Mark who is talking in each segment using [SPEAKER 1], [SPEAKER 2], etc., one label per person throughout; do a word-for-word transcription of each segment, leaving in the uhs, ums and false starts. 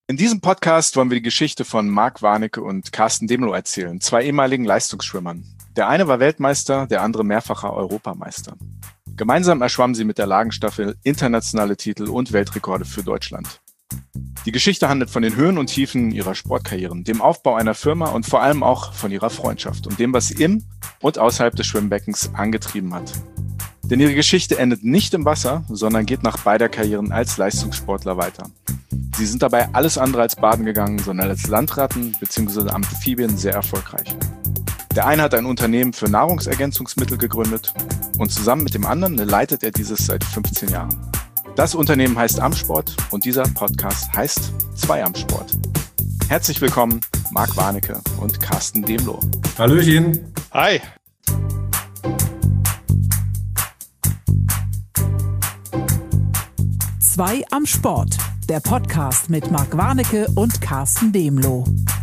[SPEAKER 1] In diesem Podcast wollen wir die Geschichte von Marc Warnecke und Carsten Demlo erzählen, zwei ehemaligen Leistungsschwimmern. Der eine war Weltmeister, der andere mehrfacher Europameister. Gemeinsam erschwammen sie mit der Lagenstaffel internationale Titel und Weltrekorde für Deutschland. Die Geschichte handelt von den Höhen und Tiefen ihrer Sportkarrieren, dem Aufbau einer Firma und vor allem auch von ihrer Freundschaft und dem, was sie im und außerhalb des Schwimmbeckens angetrieben hat. Denn ihre Geschichte endet nicht im Wasser, sondern geht nach beider Karrieren als Leistungssportler weiter. Sie sind dabei alles andere als baden gegangen, sondern als Landratten bzw. Amphibien sehr erfolgreich. Der eine hat ein Unternehmen für Nahrungsergänzungsmittel gegründet und zusammen mit dem anderen leitet er dieses seit fünfzehn Jahren. Das Unternehmen heißt Amsport und dieser Podcast heißt zwei am Sport. Herzlich willkommen, Marc Warnecke und Carsten Demlo.
[SPEAKER 2] Hallöchen.
[SPEAKER 3] Hi.
[SPEAKER 4] zwei am Sport, der Podcast mit Marc Warnecke und Carsten Demlo.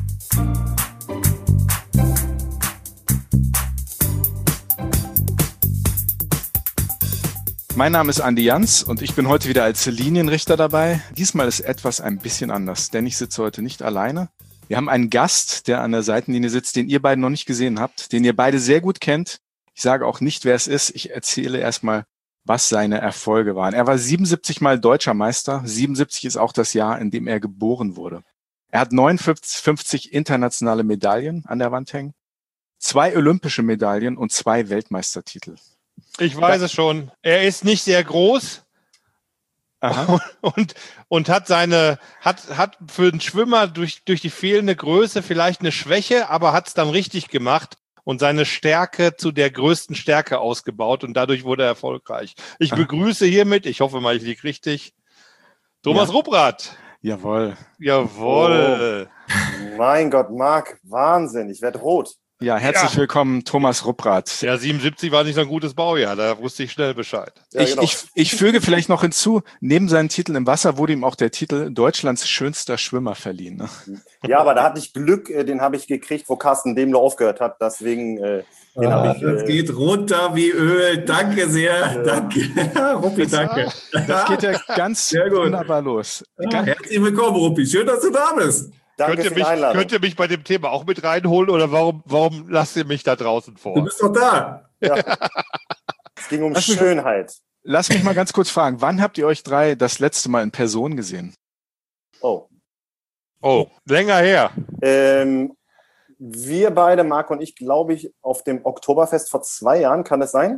[SPEAKER 1] Mein Name ist Andi Jans und ich bin heute wieder als Linienrichter dabei. Diesmal ist etwas ein bisschen anders, denn ich sitze heute nicht alleine. Wir haben einen Gast, der an der Seitenlinie sitzt, den ihr beide noch nicht gesehen habt, den ihr beide sehr gut kennt. Ich sage auch nicht, wer es ist. Ich erzähle erstmal, was seine Erfolge waren. Er war siebenundsiebzig Mal Deutscher Meister. siebenundsiebzig ist auch das Jahr, in dem er geboren wurde. Er hat neunundfünfzig internationale Medaillen an der Wand hängen, zwei olympische Medaillen und zwei Weltmeistertitel.
[SPEAKER 3] Ich weiß es schon. Er ist nicht sehr groß.
[SPEAKER 1] Aha.
[SPEAKER 3] und und hat seine hat hat für den Schwimmer durch durch die fehlende Größe vielleicht eine Schwäche, aber hat es dann richtig gemacht und seine Stärke zu der größten Stärke ausgebaut und dadurch wurde er erfolgreich. Ich Aha. begrüße hiermit, ich hoffe mal, ich liege richtig, Thomas ja. Rupprath.
[SPEAKER 1] Jawohl.
[SPEAKER 3] Jawohl.
[SPEAKER 5] Oh. Mein Gott, Marc, Wahnsinn, ich werde rot.
[SPEAKER 1] Ja, herzlich ja. willkommen, Thomas Rupprath.
[SPEAKER 3] Ja, siebenundsiebzig war nicht so ein gutes Baujahr, da wusste ich schnell Bescheid.
[SPEAKER 5] Ja,
[SPEAKER 1] ich,
[SPEAKER 5] genau.
[SPEAKER 1] ich, ich füge vielleicht noch hinzu, neben seinen Titeln im Wasser wurde ihm auch der Titel Deutschlands schönster Schwimmer verliehen. Ne?
[SPEAKER 5] Ja, aber da hatte ich Glück, den habe ich gekriegt, wo Carsten Demlo aufgehört hat, deswegen... Äh, den
[SPEAKER 2] ah,
[SPEAKER 5] ich,
[SPEAKER 2] das
[SPEAKER 5] äh,
[SPEAKER 2] geht runter wie Öl, danke sehr,
[SPEAKER 5] äh,
[SPEAKER 2] danke. Ruppi, danke.
[SPEAKER 1] Das geht ja ganz wunderbar los.
[SPEAKER 2] Ja, herzlich willkommen, Ruppi, schön, dass du da bist.
[SPEAKER 5] Danke
[SPEAKER 3] könnt, ihr mich, könnt ihr mich bei dem Thema auch mit reinholen oder warum, warum lasst ihr mich da draußen vor?
[SPEAKER 2] Du bist doch da.
[SPEAKER 5] Ja. Es ging um
[SPEAKER 1] lass
[SPEAKER 5] Schönheit.
[SPEAKER 1] Mich, lass mich mal ganz kurz fragen, wann habt ihr euch drei das letzte Mal in Person gesehen?
[SPEAKER 5] Oh.
[SPEAKER 3] Oh, länger her.
[SPEAKER 5] Ähm, wir beide, Marc und ich, glaube ich, auf dem Oktoberfest vor zwei Jahren, kann das sein?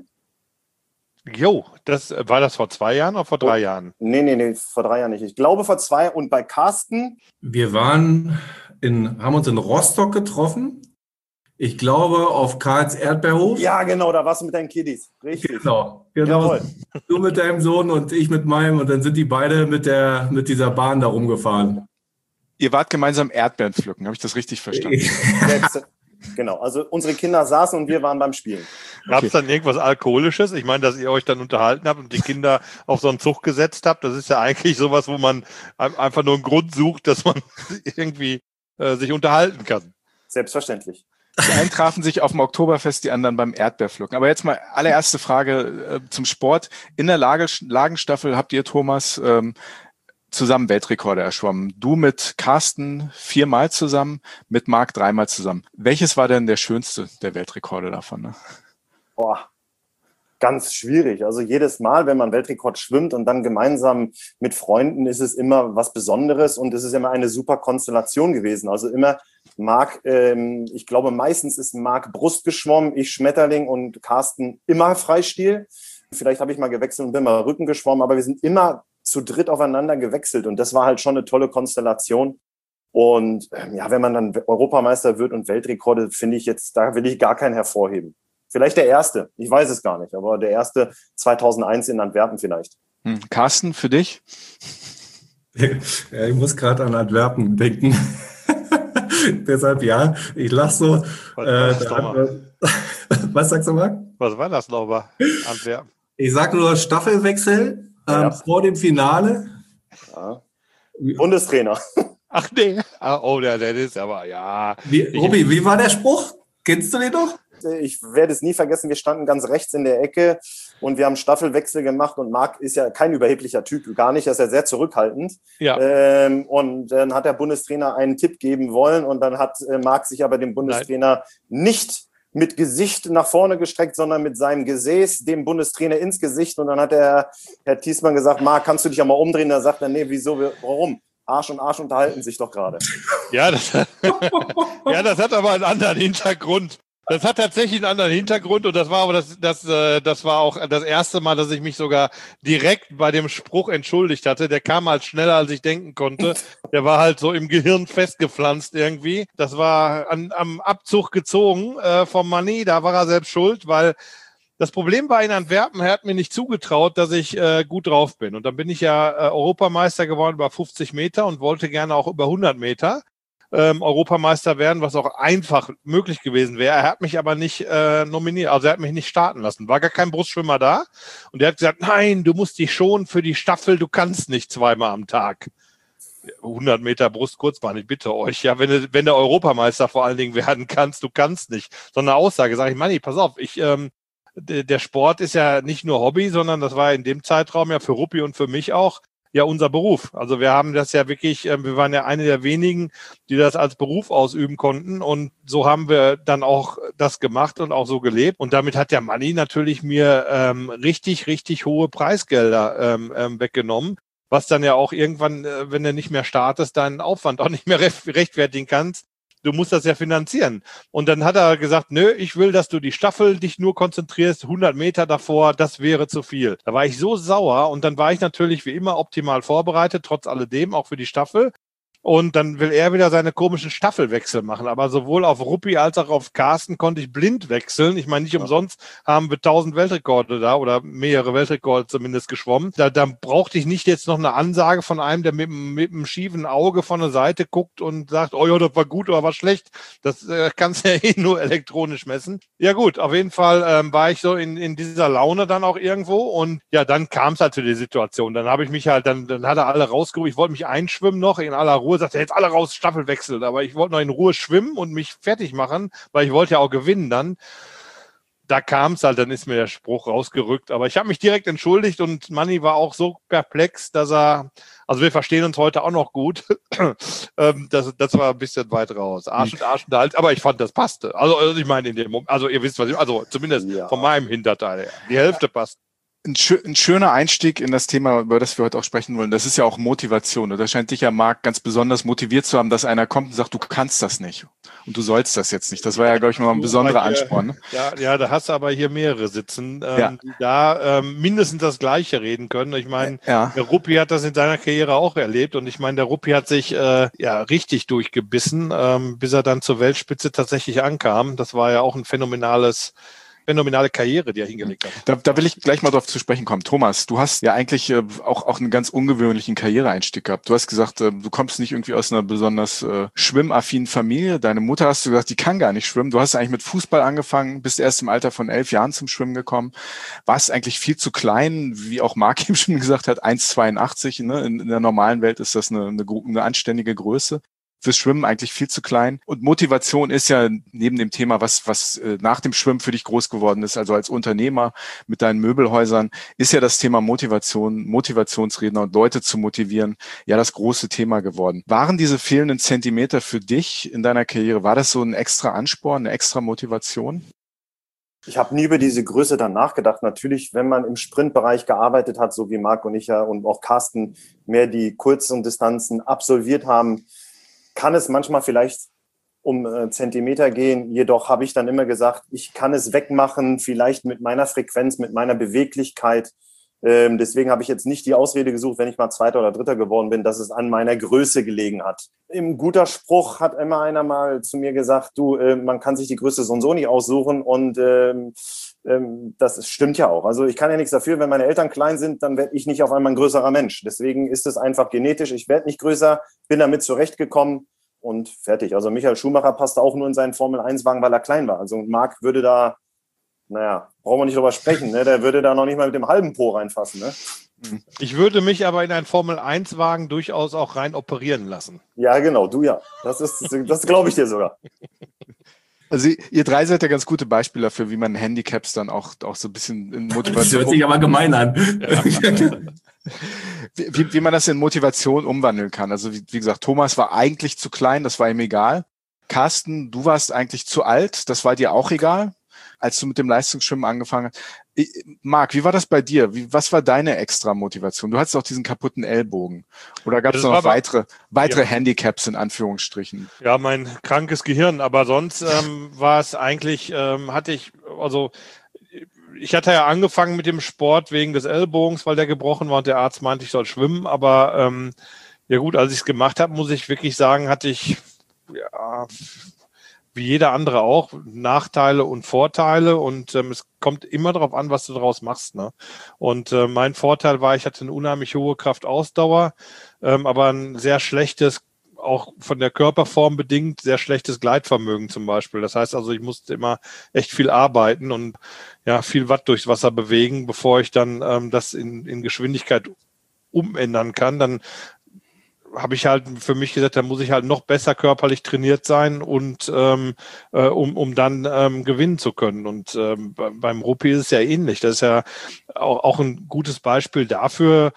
[SPEAKER 3] Jo, das, war das vor zwei Jahren oder vor drei oh. Jahren?
[SPEAKER 5] Nee, nee, nee, vor drei Jahren nicht. Ich glaube vor zwei und bei Carsten.
[SPEAKER 2] Wir waren in, haben uns in Rostock getroffen. Ich glaube auf Karls Erdbeerhof.
[SPEAKER 5] Ja, genau, da warst du mit deinen Kiddies. Richtig.
[SPEAKER 2] Genau, genau.
[SPEAKER 5] Jawohl.
[SPEAKER 2] Du mit deinem Sohn und ich mit meinem und dann sind die beide mit der, mit dieser Bahn da rumgefahren.
[SPEAKER 1] Ihr wart gemeinsam Erdbeeren pflücken, habe ich das richtig verstanden?
[SPEAKER 5] Selbst, genau, also unsere Kinder saßen und wir waren beim Spielen.
[SPEAKER 3] Okay. Gab es dann irgendwas Alkoholisches? Ich meine, dass ihr euch dann unterhalten habt und die Kinder auf so einen Zug gesetzt habt, das ist ja eigentlich sowas, wo man einfach nur einen Grund sucht, dass man irgendwie äh, sich unterhalten kann.
[SPEAKER 5] Selbstverständlich.
[SPEAKER 1] Die einen trafen sich auf dem Oktoberfest, die anderen beim Erdbeerpflücken. Aber jetzt mal allererste Frage äh, zum Sport. In der Lage, Lagenstaffel habt ihr, Thomas, ähm, zusammen Weltrekorde erschwommen. Du mit Carsten viermal zusammen, mit Marc dreimal zusammen. Welches war denn der schönste der Weltrekorde davon? Ne?
[SPEAKER 5] Boah, ganz schwierig. Also jedes Mal, wenn man Weltrekord schwimmt und dann gemeinsam mit Freunden, ist es immer was Besonderes und es ist immer eine super Konstellation gewesen. Also immer Marc, ähm, ich glaube meistens ist Marc Brust geschwommen, ich Schmetterling und Carsten immer Freistil. Vielleicht habe ich mal gewechselt und bin mal Rücken geschwommen, aber wir sind immer zu dritt aufeinander gewechselt und das war halt schon eine tolle Konstellation. Und ähm, ja, wenn man dann Europameister wird und Weltrekorde, finde ich jetzt, da will ich gar keinen hervorheben. Vielleicht der erste, ich weiß es gar nicht, aber der erste zweitausendeins in Antwerpen vielleicht.
[SPEAKER 1] Hm. Carsten, für dich?
[SPEAKER 2] Ja, ich muss gerade an Antwerpen denken. Deshalb ja, ich lache so.
[SPEAKER 3] Was,
[SPEAKER 2] äh, hat, was sagst du, Marc?
[SPEAKER 3] Was war das nochmal? Antwerpen.
[SPEAKER 2] Ich sag nur Staffelwechsel. Ähm, ja. Vor dem Finale.
[SPEAKER 5] Ja. Bundestrainer.
[SPEAKER 3] Ach nee. Oh, der, der ist aber, ja.
[SPEAKER 2] Wie, Robi, wie war der Spruch? Kennst du den noch?
[SPEAKER 5] Ich werde es nie vergessen, wir standen ganz rechts in der Ecke und wir haben Staffelwechsel gemacht und Marc ist ja kein überheblicher Typ, gar nicht, er ist ja sehr zurückhaltend.
[SPEAKER 3] Ja.
[SPEAKER 5] Ähm, und dann hat der Bundestrainer einen Tipp geben wollen und dann hat äh, Marc sich aber dem Bundestrainer Nein. nicht mit Gesicht nach vorne gestreckt, sondern mit seinem Gesäß dem Bundestrainer ins Gesicht. Und dann hat der Herr Thiesmann gesagt, Marc, kannst du dich ja mal umdrehen? Da sagt er, nee, wieso, warum? Arsch und Arsch unterhalten sich doch gerade.
[SPEAKER 3] Ja, das, ja, das hat aber einen anderen Hintergrund. Das hat tatsächlich einen anderen Hintergrund und das war aber das, das, das war auch das erste Mal, dass ich mich sogar direkt bei dem Spruch entschuldigt hatte. Der kam halt schneller, als ich denken konnte. Der war halt so im Gehirn festgepflanzt irgendwie. Das war an, am Abzug gezogen äh, vom Manni. Da war er selbst schuld, weil das Problem war in Antwerpen, er hat mir nicht zugetraut, dass ich äh, gut drauf bin. Und dann bin ich ja äh, Europameister geworden über fünfzig Meter und wollte gerne auch über hundert Meter. Ähm, Europameister werden, was auch einfach möglich gewesen wäre. Er hat mich aber nicht äh, nominiert, also er hat mich nicht starten lassen. War gar kein Brustschwimmer da. Und er hat gesagt, nein, du musst dich schon für die Staffel, du kannst nicht zweimal am Tag. hundert Meter Brustkurzbahn, ich bitte euch. Ja, wenn du, wenn der Europameister vor allen Dingen werden kannst, du kannst nicht. So eine Aussage, sage ich, Manni, pass auf, ich, ähm, der Sport ist ja nicht nur Hobby, sondern das war in dem Zeitraum ja für Ruppi und für mich auch ja unser Beruf. Also wir haben das ja wirklich, wir waren ja eine der wenigen, die das als Beruf ausüben konnten und so haben wir dann auch das gemacht und auch so gelebt und damit hat der Manni natürlich mir ähm, richtig, richtig hohe Preisgelder ähm, ähm, weggenommen, was dann ja auch irgendwann, äh, wenn du nicht mehr startest, deinen Aufwand auch nicht mehr recht, rechtfertigen kannst. Du musst das ja finanzieren. Und dann hat er gesagt, nö, ich will, dass du die Staffel dich nur konzentrierst, hundert Meter davor, das wäre zu viel. Da war ich so sauer und dann war ich natürlich wie immer optimal vorbereitet, trotz alledem, auch für die Staffel. Und dann will er wieder seine komischen Staffelwechsel machen. Aber sowohl auf Ruppi als auch auf Carsten konnte ich blind wechseln. Ich meine, nicht umsonst haben wir tausend Weltrekorde da oder mehrere Weltrekorde zumindest geschwommen. Da, da brauchte ich nicht jetzt noch eine Ansage von einem, der mit, mit einem schiefen Auge von der Seite guckt und sagt, oh ja, das war gut oder war schlecht. Das äh, kannst du ja eh nur elektronisch messen. Ja gut, auf jeden Fall ähm, war ich so in, in dieser Laune dann auch irgendwo. Und ja, dann kam es halt zu der Situation. Dann habe ich mich halt, dann, dann hat er alle rausgerufen. Ich wollte mich einschwimmen noch in aller Ruhe. Sagt er, jetzt alle raus, Staffel wechseln. Aber ich wollte noch in Ruhe schwimmen und mich fertig machen, weil ich wollte ja auch gewinnen dann. Da kam es halt, dann ist mir der Spruch rausgerückt. Aber ich habe mich direkt entschuldigt und Manni war auch so perplex, dass er, also wir verstehen uns heute auch noch gut. das, das war ein bisschen weit raus. Arsch und Arsch und halt, aber ich fand, das passte. Also, also ich meine, in dem Moment, also ihr wisst, was ich, also zumindest ja. Von meinem Hinterteil her. Die Hälfte passt.
[SPEAKER 1] Ein, schö- ein schöner Einstieg in das Thema, über das wir heute auch sprechen wollen, das ist ja auch Motivation. Und da scheint dich ja, Marc, ganz besonders motiviert zu haben, dass einer kommt und sagt, du kannst das nicht und du sollst das jetzt nicht. Das war ja, glaube ich, mal ein besonderer hier, Ansporn. Ne?
[SPEAKER 3] Ja, ja, da hast du aber hier mehrere sitzen, ähm, ja. die da ähm, mindestens das Gleiche reden können. Ich meine, ja. Der Ruppi hat das in seiner Karriere auch erlebt und ich meine, der Ruppi hat sich äh, ja richtig durchgebissen, ähm, bis er dann zur Weltspitze tatsächlich ankam. Das war ja auch ein phänomenales phänomenale Karriere, die er hingelegt hat.
[SPEAKER 1] Da, da will ich gleich mal drauf zu sprechen kommen. Thomas, du hast ja eigentlich äh, auch, auch einen ganz ungewöhnlichen Karriereeinstieg gehabt. Du hast gesagt, äh, du kommst nicht irgendwie aus einer besonders äh, schwimmaffinen Familie. Deine Mutter, hast du gesagt, die kann gar nicht schwimmen. Du hast eigentlich mit Fußball angefangen, bist erst im Alter von elf Jahren zum Schwimmen gekommen. Warst eigentlich viel zu klein, wie auch Marc eben schon gesagt hat, eins Komma zweiundachtzig. Ne? In, in der normalen Welt ist das eine, eine, eine anständige Größe. Fürs Schwimmen eigentlich viel zu klein. Und Motivation ist ja neben dem Thema, was was äh, nach dem Schwimmen für dich groß geworden ist, also als Unternehmer mit deinen Möbelhäusern, ist ja das Thema Motivation, Motivationsredner und Leute zu motivieren, ja das große Thema geworden. Waren diese fehlenden Zentimeter für dich in deiner Karriere, war das so ein extra Ansporn, eine extra Motivation?
[SPEAKER 5] Ich habe nie über diese Größe dann nachgedacht. Natürlich, wenn man im Sprintbereich gearbeitet hat, so wie Marc und ich ja und auch Carsten mehr die kurzen Distanzen absolviert haben, kann es manchmal vielleicht um äh, Zentimeter gehen. Jedoch habe ich dann immer gesagt, ich kann es wegmachen, vielleicht mit meiner Frequenz, mit meiner Beweglichkeit. Ähm, deswegen habe ich jetzt nicht die Ausrede gesucht, wenn ich mal Zweiter oder Dritter geworden bin, dass es an meiner Größe gelegen hat. Im guter Spruch hat immer einer mal zu mir gesagt, du, äh, man kann sich die Größe so und so nicht aussuchen und ähm, ähm, das stimmt ja auch. Also ich kann ja nichts dafür, wenn meine Eltern klein sind, dann werde ich nicht auf einmal ein größerer Mensch. Deswegen ist es einfach genetisch. Ich werde nicht größer, bin damit zurechtgekommen und fertig. Also Michael Schumacher passte auch nur in seinen Formel eins Wagen, weil er klein war. Also Marc würde da, naja, brauchen wir nicht drüber sprechen, ne? Der würde da noch nicht mal mit dem halben Po reinfassen. Ne?
[SPEAKER 3] Ich würde mich aber in einen Formel eins Wagen durchaus auch rein operieren lassen.
[SPEAKER 5] Ja, genau, du ja. Das ist, das glaube ich dir sogar.
[SPEAKER 1] Also ihr drei seid ja ganz gute Beispiele dafür, wie man Handicaps dann auch, auch so ein bisschen in Motivation...
[SPEAKER 2] Das hört sich aber gemein an. Ja.
[SPEAKER 1] wie, wie man das in Motivation umwandeln kann. Also wie, wie gesagt, Thomas war eigentlich zu klein, das war ihm egal. Carsten, du warst eigentlich zu alt, das war dir auch egal, als du mit dem Leistungsschwimmen angefangen hast. Marc, wie war das bei dir? Wie, was war deine extra Motivation? Du hattest auch diesen kaputten Ellbogen. Oder gab es noch weitere, weitere ja. Handicaps in Anführungsstrichen?
[SPEAKER 3] Ja, mein krankes Gehirn. Aber sonst ähm, war es eigentlich, ähm, hatte ich, also ich hatte ja angefangen mit dem Sport wegen des Ellbogens, weil der gebrochen war und der Arzt meinte, ich soll schwimmen. Aber ähm, ja gut, als ich es gemacht habe, muss ich wirklich sagen, hatte ich ja, wie jeder andere auch, Nachteile und Vorteile und ähm, es kommt immer darauf an, was du daraus machst. Ne? Und äh, mein Vorteil war, ich hatte eine unheimlich hohe Kraftausdauer, ähm, aber ein sehr schlechtes, auch von der Körperform bedingt, sehr schlechtes Gleitvermögen zum Beispiel. Das heißt also, ich musste immer echt viel arbeiten und ja viel Watt durchs Wasser bewegen, bevor ich dann ähm, das in, in Geschwindigkeit umändern kann. Dann habe ich halt für mich gesagt, da muss ich halt noch besser körperlich trainiert sein und ähm, äh, um, um dann ähm, gewinnen zu können. Und ähm, beim Ruppi ist es ja ähnlich. Das ist ja auch, auch ein gutes Beispiel dafür,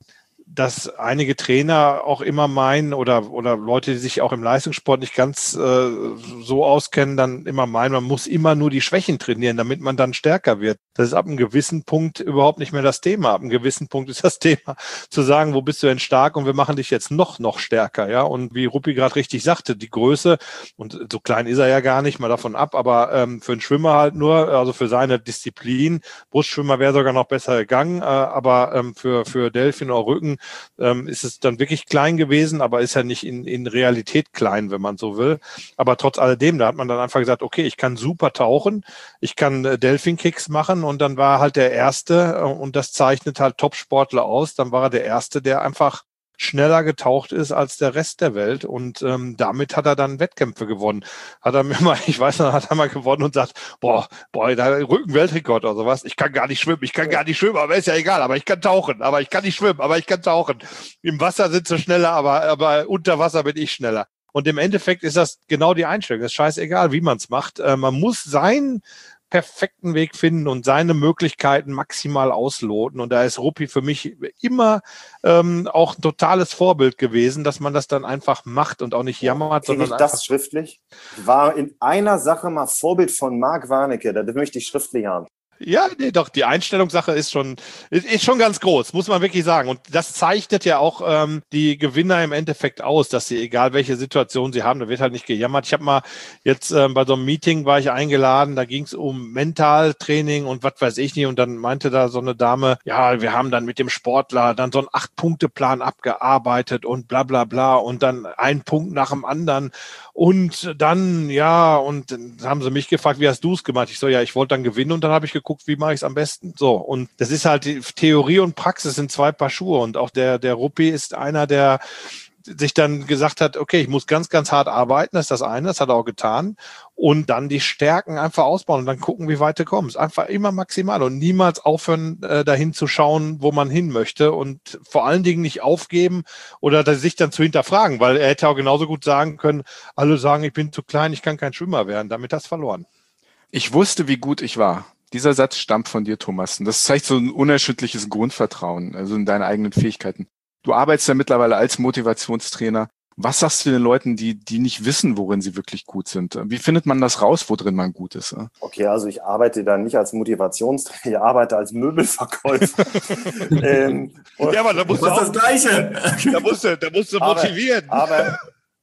[SPEAKER 3] dass einige Trainer auch immer meinen oder oder Leute, die sich auch im Leistungssport nicht ganz äh, so auskennen, dann immer meinen, man muss immer nur die Schwächen trainieren, damit man dann stärker wird. Das ist ab einem gewissen Punkt überhaupt nicht mehr das Thema. Ab einem gewissen Punkt ist das Thema zu sagen, wo bist du denn stark und wir machen dich jetzt noch, noch stärker. Ja. Und wie Ruppi gerade richtig sagte, die Größe, und so klein ist er ja gar nicht, mal davon ab, aber ähm, für einen Schwimmer halt nur, also für seine Disziplin, Brustschwimmer wäre sogar noch besser gegangen, äh, aber ähm, für, für Delfin oder Rücken ähm, ist es dann wirklich klein gewesen, aber ist ja nicht in, in Realität klein, wenn man so will. Aber trotz alledem, da hat man dann einfach gesagt, okay, ich kann super tauchen, ich kann äh, Delfin-Kicks machen und dann war halt der Erste, äh, und das zeichnet halt Top-Sportler aus, dann war er der Erste, der einfach schneller getaucht ist als der Rest der Welt und ähm, damit hat er dann Wettkämpfe gewonnen. Hat er mir mal, ich weiß noch, hat er mal gewonnen und sagt, boah, boah, da Rückenweltrekord oder sowas. Ich kann gar nicht schwimmen, ich kann gar nicht schwimmen, aber ist ja egal, aber ich kann tauchen, aber ich kann nicht schwimmen, aber ich kann tauchen. Im Wasser sind sie schneller, aber, aber unter Wasser bin ich schneller. Und im Endeffekt ist das genau die Einstellung. Es ist scheißegal, wie man es macht. Äh, man muss sein perfekten Weg finden und seine Möglichkeiten maximal ausloten. Und da ist Ruppi für mich immer ähm, auch ein totales Vorbild gewesen, dass man das dann einfach macht und auch nicht jammert.
[SPEAKER 5] Kriege
[SPEAKER 3] sondern
[SPEAKER 5] ich das schriftlich? War in einer Sache mal Vorbild von Marc Warnecke, das möchte ich schriftlich haben.
[SPEAKER 3] Ja, nee, doch, die Einstellungssache ist schon, ist, ist schon ganz groß, muss man wirklich sagen. Und das zeichnet ja auch ähm, die Gewinner im Endeffekt aus, dass sie, egal welche Situation sie haben, da wird halt nicht gejammert. Ich habe mal jetzt ähm, bei so einem Meeting war ich eingeladen, da ging es um Mentaltraining und was weiß ich nicht. Und dann meinte da so eine Dame, ja, wir haben dann mit dem Sportler dann so einen Acht-Punkte-Plan abgearbeitet und bla bla bla und dann ein Punkt nach dem anderen. Und dann, ja, und dann haben sie mich gefragt, wie hast du es gemacht? Ich so, ja, ich wollte dann gewinnen und dann habe ich geguckt, wie mache ich es am besten? So, und das ist halt, die Theorie und Praxis sind zwei Paar Schuhe und auch der, der Ruppi ist einer, der sich dann gesagt hat, okay, ich muss ganz, ganz hart arbeiten, das ist das eine, das hat er auch getan und dann die Stärken einfach ausbauen und dann gucken, wie weit du kommst. Einfach immer maximal und niemals aufhören, äh, dahin zu schauen, wo man hin möchte und vor allen Dingen nicht aufgeben oder sich dann zu hinterfragen, weil er hätte auch genauso gut sagen können, alle sagen, ich bin zu klein, ich kann kein Schwimmer werden, damit hast du verloren.
[SPEAKER 1] Ich wusste, wie gut ich war. Dieser Satz stammt von dir, Thomas. Und das zeigt so ein unerschütterliches Grundvertrauen, also in deine eigenen Fähigkeiten. Du arbeitest ja mittlerweile als Motivationstrainer. Was sagst du den Leuten, die, die nicht wissen, worin sie wirklich gut sind? Wie findet man das raus, wo drin man gut ist?
[SPEAKER 5] Okay, also ich arbeite da nicht als Motivationstrainer, ich arbeite als Möbelverkäufer. ähm,
[SPEAKER 3] ja, aber da musst du
[SPEAKER 2] auch, das Gleiche.
[SPEAKER 3] Da musst du, da musst du motivieren.
[SPEAKER 5] Aber, aber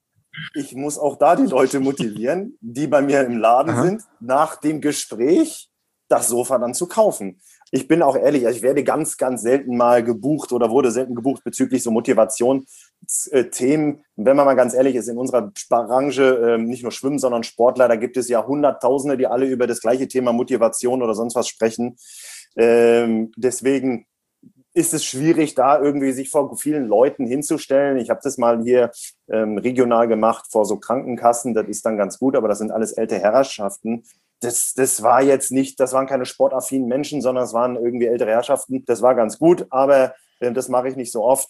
[SPEAKER 5] ich muss auch da die Leute motivieren, die bei mir im Laden Aha. sind, nach dem Gespräch das Sofa dann zu kaufen. Ich bin auch ehrlich, ich werde ganz, ganz selten mal gebucht oder wurde selten gebucht bezüglich so Motivationsthemen. Wenn man mal ganz ehrlich ist, in unserer Branche, nicht nur Schwimmen, sondern Sportler, da gibt es ja Hunderttausende, die alle über das gleiche Thema Motivation oder sonst was sprechen. Deswegen ist es schwierig, da irgendwie sich vor vielen Leuten hinzustellen. Ich habe das mal hier regional gemacht vor so Krankenkassen, das ist dann ganz gut, aber das sind alles ältere Herrschaften. Das, das war jetzt nicht, das waren keine sportaffinen Menschen, sondern es waren irgendwie ältere Herrschaften. Das war ganz gut, aber äh, das mache ich nicht so oft.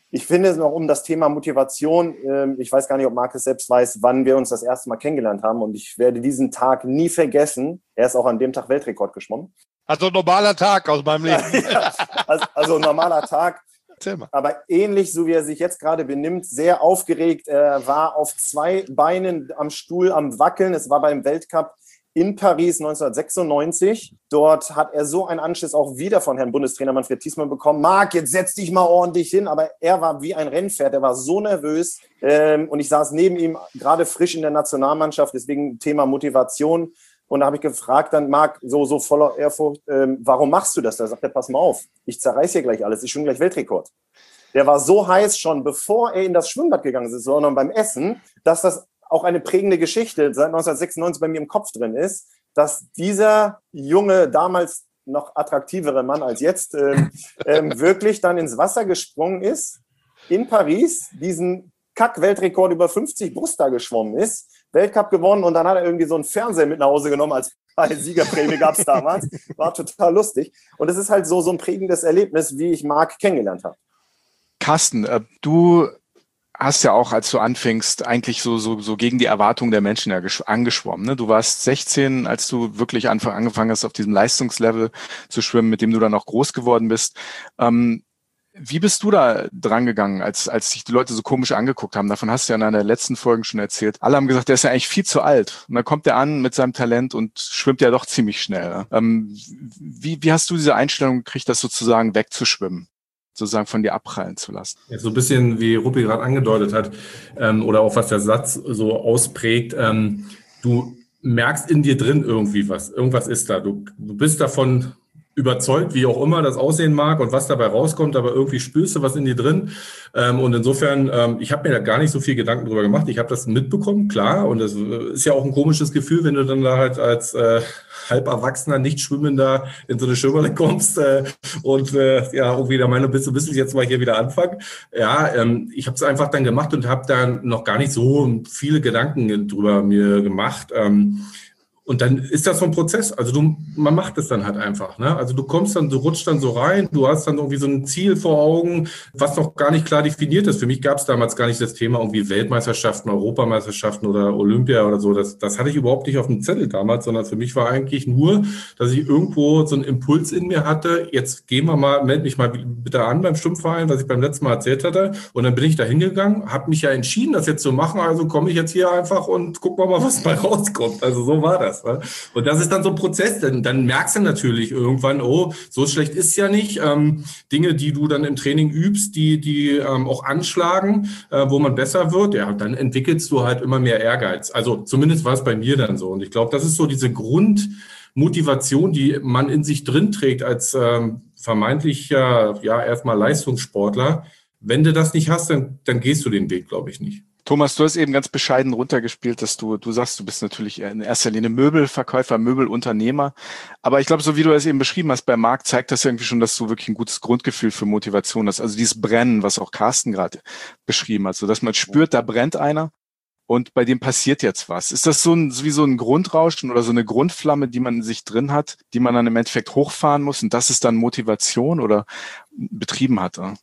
[SPEAKER 5] Ich finde es noch um das Thema Motivation. Ich weiß gar nicht, ob Marc selbst weiß, wann wir uns das erste Mal kennengelernt haben. Und ich werde diesen Tag nie vergessen. Er ist auch an dem Tag Weltrekord geschwommen.
[SPEAKER 3] Also ein normaler Tag aus meinem Leben.
[SPEAKER 5] Ja, also, also ein normaler Tag. Aber ähnlich, so wie er sich jetzt gerade benimmt, sehr aufgeregt. Er war auf zwei Beinen am Stuhl am Wackeln. Es war beim Weltcup in Paris neunzehnhundertsechsundneunzig. Dort hat er so einen Anschiss auch wieder von Herrn Bundestrainer Manfred Thiesmann bekommen. Marc, jetzt setz dich mal ordentlich hin. Aber er war wie ein Rennpferd. Er war so nervös. Ähm, und ich saß neben ihm, gerade frisch in der Nationalmannschaft. Deswegen Thema Motivation. Und da habe ich gefragt dann, Marc, so, so voller Ehrfurcht, ähm, warum machst du das? Da sagt er, pass mal auf, ich zerreiß hier gleich alles. Ich schwimme gleich Weltrekord. Der war so heiß schon, bevor er in das Schwimmbad gegangen ist, sondern beim Essen, dass das auch eine prägende Geschichte seit neunzehnhundertsechsundneunzig bei mir im Kopf drin ist, dass dieser junge, damals noch attraktivere Mann als jetzt, ähm, ähm, wirklich dann ins Wasser gesprungen ist, in Paris, diesen Kack-Weltrekord über fünfzig Brust da geschwommen ist, Weltcup gewonnen und dann hat er irgendwie so einen Fernseher mit nach Hause genommen, als Siegerprämie gab es damals. War total lustig. Und es ist halt so, so ein prägendes Erlebnis, wie ich Marc kennengelernt habe.
[SPEAKER 1] Carsten, äh, du hast ja auch, als du anfingst, eigentlich so, so, so gegen die Erwartungen der Menschen ja angeschwommen. Ne? Du warst sechzehn, als du wirklich Anfang angefangen hast, auf diesem Leistungslevel zu schwimmen, mit dem du dann auch groß geworden bist. Ähm, Wie bist du da dran gegangen, als, als sich die Leute so komisch angeguckt haben? Davon hast du ja in einer der letzten Folgen schon erzählt. Alle haben gesagt, der ist ja eigentlich viel zu alt. Und dann kommt er an mit seinem Talent und schwimmt ja doch ziemlich schnell. Ähm, wie, wie hast du diese Einstellung gekriegt, das sozusagen wegzuschwimmen? Sozusagen von dir abprallen zu lassen?
[SPEAKER 2] Ja, so ein bisschen, wie Ruppi gerade angedeutet hat, ähm, oder auch was der Satz so ausprägt, ähm, du merkst in dir drin irgendwie was. Irgendwas ist da. Du, du bist davon überzeugt, wie auch immer das aussehen mag und was dabei rauskommt, aber irgendwie spürst du was in dir drin. Ähm, und insofern, ähm, ich habe mir da gar nicht so viel Gedanken drüber gemacht. Ich habe das mitbekommen, klar. Und das ist ja auch ein komisches Gefühl, wenn du dann da halt als äh, halb Erwachsener, nicht Schwimmender in so eine Schwimmhalle kommst äh, und äh, ja, irgendwie der Meinung bist, du bist jetzt mal hier wieder anfangen. Ja, ähm, ich habe es einfach dann gemacht und habe da noch gar nicht so viele Gedanken drüber mir gemacht. Ähm, Und dann ist das so ein Prozess. Also du, man macht es dann halt einfach. Ne? Also du kommst dann, du rutschst dann so rein, du hast dann irgendwie so ein Ziel vor Augen, was noch gar nicht klar definiert ist. Für mich gab es damals gar nicht das Thema irgendwie Weltmeisterschaften, Europameisterschaften oder Olympia oder so. Das, das hatte ich überhaupt nicht auf dem Zettel damals, sondern für mich war eigentlich nur, dass ich irgendwo so einen Impuls in mir hatte. Jetzt gehen wir mal, meld mich mal bitte an beim Schwimmverein, was ich beim letzten Mal erzählt hatte. Und dann bin ich da hingegangen, habe mich ja entschieden, das jetzt zu machen. Also komme ich jetzt hier einfach und gucken wir mal, was mal rauskommt. Also so war das. Und das ist dann so ein Prozess, denn dann merkst du natürlich irgendwann, oh, so schlecht ist ja nicht. Ähm, Dinge, die du dann im Training übst, die, die ähm, auch anschlagen, äh, wo man besser wird, ja, dann entwickelst du halt immer mehr Ehrgeiz. Also zumindest war es bei mir dann so. Und ich glaube, das ist so diese Grundmotivation, die man in sich drin trägt als ähm, vermeintlicher, ja, erstmal Leistungssportler. Wenn du das nicht hast, dann, dann gehst du den Weg, glaube ich, nicht.
[SPEAKER 1] Thomas, du hast eben ganz bescheiden runtergespielt, dass du, du sagst, du bist natürlich in erster Linie Möbelverkäufer, Möbelunternehmer. Aber ich glaube, so wie du es eben beschrieben hast bei Marc, zeigt das irgendwie schon, dass du wirklich ein gutes Grundgefühl für Motivation hast. Also dieses Brennen, was auch Carsten gerade beschrieben hat, so dass man spürt, da brennt einer und bei dem passiert jetzt was. Ist das so ein, wie so ein Grundrauschen oder so eine Grundflamme, die man in sich drin hat, die man dann im Endeffekt hochfahren muss und das ist dann Motivation oder betrieben hat? Oder?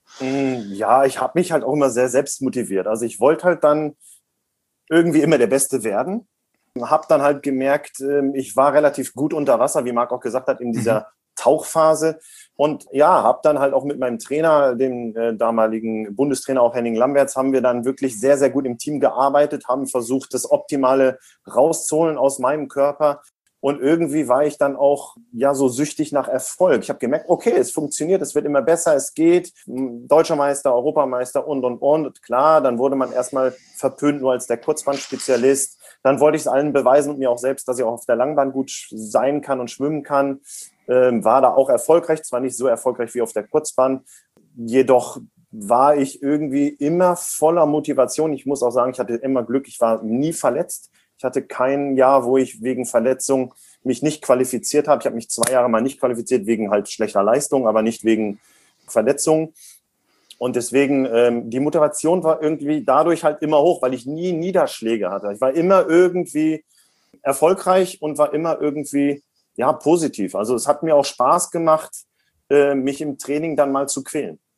[SPEAKER 5] Ja, ich habe mich halt auch immer sehr selbst motiviert. Also ich wollte halt dann irgendwie immer der Beste werden. Habe dann halt gemerkt, ich war relativ gut unter Wasser, wie Marc auch gesagt hat, in dieser mhm. Tauchphase. Und ja, habe dann halt auch mit meinem Trainer, dem äh, damaligen Bundestrainer, auch Henning Lamberts, haben wir dann wirklich sehr, sehr gut im Team gearbeitet, haben versucht, das Optimale rauszuholen aus meinem Körper. Und irgendwie war ich dann auch ja so süchtig nach Erfolg. Ich habe gemerkt, okay, es funktioniert, es wird immer besser, es geht. Deutscher Meister, Europameister und, und, und. Klar, dann wurde man erstmal verpönt nur als der Kurzbandspezialist. Dann wollte ich es allen beweisen und mir auch selbst, dass ich auch auf der Langbahn gut sein kann und schwimmen kann. Ähm, war da auch erfolgreich, zwar nicht so erfolgreich wie auf der Kurzbahn. Jedoch war ich irgendwie immer voller Motivation. Ich muss auch sagen, ich hatte immer Glück, ich war nie verletzt. Ich hatte kein Jahr, wo ich wegen Verletzung mich nicht qualifiziert habe. Ich habe mich zwei Jahre mal nicht qualifiziert wegen halt schlechter Leistung, aber nicht wegen Verletzung. Und deswegen, ähm, die Motivation war irgendwie dadurch halt immer hoch, weil ich nie Niederschläge hatte. Ich war immer irgendwie erfolgreich und war immer irgendwie, ja, positiv. Also es hat mir auch Spaß gemacht, äh, mich im Training dann mal zu quälen.
[SPEAKER 1] Hm.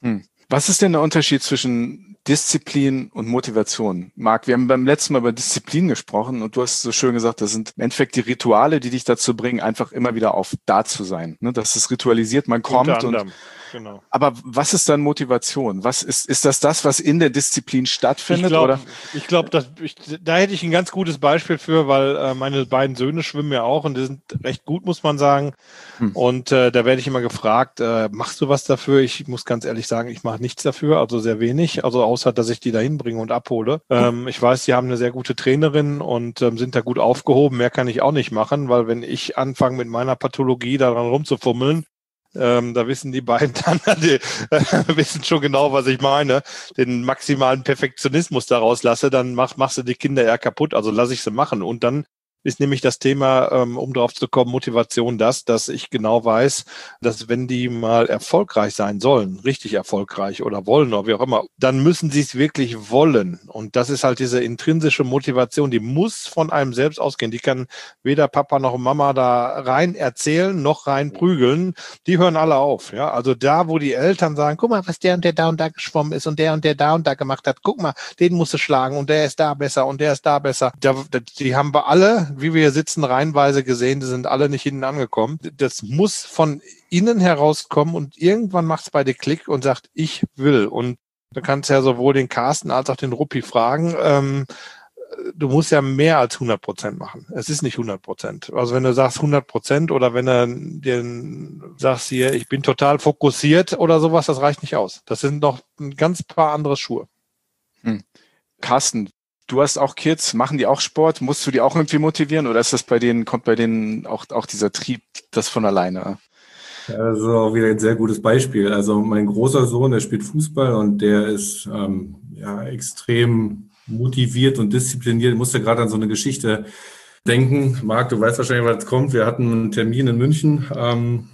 [SPEAKER 1] Was ist denn der Unterschied zwischen Disziplin und Motivation? Marc, wir haben beim letzten Mal über Disziplin gesprochen und du hast so schön gesagt, das sind im Endeffekt die Rituale, die dich dazu bringen, einfach immer wieder auf da zu sein. Ne? Das ist ritualisiert, man kommt und genau. Aber was ist dann Motivation? Was ist, ist das das, was in der Disziplin stattfindet?
[SPEAKER 3] Ich glaube,
[SPEAKER 1] oder?
[SPEAKER 3] Ich glaub, dass ich, da hätte ich ein ganz gutes Beispiel für, weil äh, meine beiden Söhne schwimmen ja auch und die sind recht gut, muss man sagen. Hm. Und äh, da werde ich immer gefragt, äh, machst du was dafür? Ich muss ganz ehrlich sagen, ich mache nichts dafür, also sehr wenig, also außer, dass ich die da hinbringe und abhole. Ähm, ich weiß, die haben eine sehr gute Trainerin und ähm, sind da gut aufgehoben. Mehr kann ich auch nicht machen, weil wenn ich anfange mit meiner Pathologie daran rumzufummeln, Ähm, da wissen die beiden dann, die äh, wissen schon genau, was ich meine, den maximalen Perfektionismus daraus lasse, dann mach, machst du die Kinder eher kaputt, also lasse ich sie machen. Und dann ist nämlich das Thema, ähm, um drauf zu kommen, Motivation das, dass ich genau weiß, dass wenn die mal erfolgreich sein sollen, richtig erfolgreich oder wollen oder wie auch immer, dann müssen sie es wirklich wollen. Und das ist halt diese intrinsische Motivation, die muss von einem selbst ausgehen. Die kann weder Papa noch Mama da rein erzählen, noch rein prügeln. Die hören alle auf. Ja, also da, wo die Eltern sagen, guck mal, was der und der da und da geschwommen ist und der und der da und da gemacht hat, guck mal, den musst du schlagen und der ist da besser und der ist da besser. Da, die haben wir alle, wie wir hier sitzen, reihenweise gesehen, die sind alle nicht hinten angekommen. Das muss von innen herauskommen und irgendwann macht es bei dir Klick und sagt, ich will. Und du kannst ja sowohl den Carsten als auch den Ruppi fragen, ähm, du musst ja mehr als hundert Prozent machen. Es ist nicht hundert Prozent. Also wenn du sagst hundert Prozent oder wenn du dir sagst hier, ich bin total fokussiert oder sowas, das reicht nicht aus. Das sind noch ein ganz paar andere Schuhe.
[SPEAKER 1] Hm. Carsten, du hast auch Kids, machen die auch Sport? Musst du die auch irgendwie motivieren oder ist das bei denen, kommt bei denen auch, auch dieser Trieb, das von alleine?
[SPEAKER 2] Ja, das ist auch wieder ein sehr gutes Beispiel. Also mein großer Sohn, der spielt Fußball und der ist ähm, ja extrem motiviert und diszipliniert. Ich musste gerade an so eine Geschichte denken. Marc, du weißt wahrscheinlich, was jetzt kommt. Wir hatten einen Termin in München, ähm,